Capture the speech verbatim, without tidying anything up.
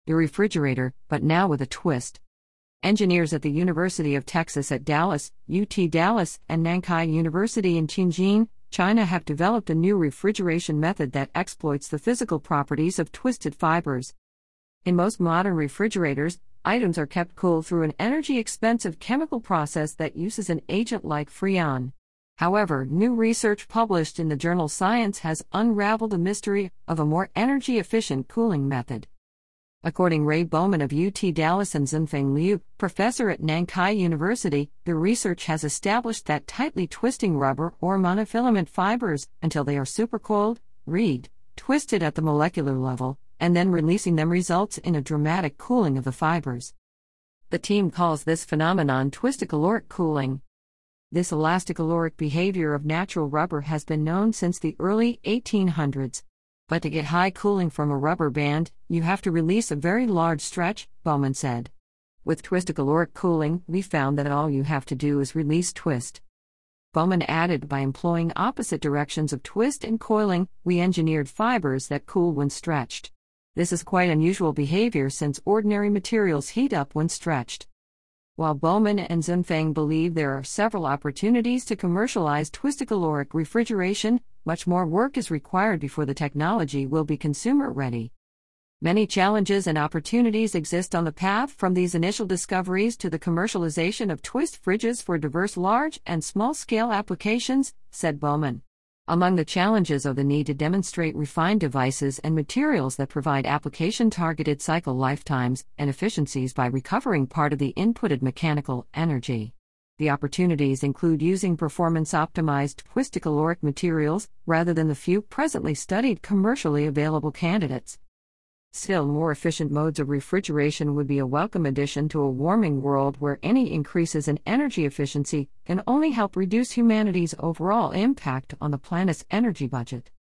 The refrigerator, but now with a twist. Engineers at the University of Texas at Dallas, U T Dallas, and Nankai University in Tianjin, China have developed a new refrigeration method that exploits the physical properties of twisted fibers. In most modern refrigerators, items are kept cool through an energy-expensive chemical process that uses an agent like Freon. However, new research published in the journal Science has unraveled the mystery of a more energy-efficient cooling method. According to Ray Bowman of U T Dallas and Zhenfeng Liu, professor at Nankai University, the research has established that tightly twisting rubber or monofilament fibers until they are supercooled, read, twisted at the molecular level, and then releasing them results in a dramatic cooling of the fibers. The team calls this phenomenon twisticaloric cooling. This elasticaloric behavior of natural rubber has been known since the early eighteen hundreds. But to get high cooling from a rubber band, you have to release a very large stretch, Bowman said. With twisticaloric cooling, we found that all you have to do is release twist. Bowman added, by employing opposite directions of twist and coiling, we engineered fibers that cool when stretched. This is quite unusual behavior since ordinary materials heat up when stretched. While Bowman and Zhenfeng believe there are several opportunities to commercialize twisticaloric refrigeration, much more work is required before the technology will be consumer-ready. Many challenges and opportunities exist on the path from these initial discoveries to the commercialization of twist fridges for diverse large and small-scale applications, said Bowman. Among the challenges are the need to demonstrate refined devices and materials that provide application-targeted cycle lifetimes and efficiencies by recovering part of the inputted mechanical energy. The opportunities include using performance-optimized twisticaloric materials rather than the few presently studied commercially available candidates. Still, more efficient modes of refrigeration would be a welcome addition to a warming world where any increases in energy efficiency can only help reduce humanity's overall impact on the planet's energy budget.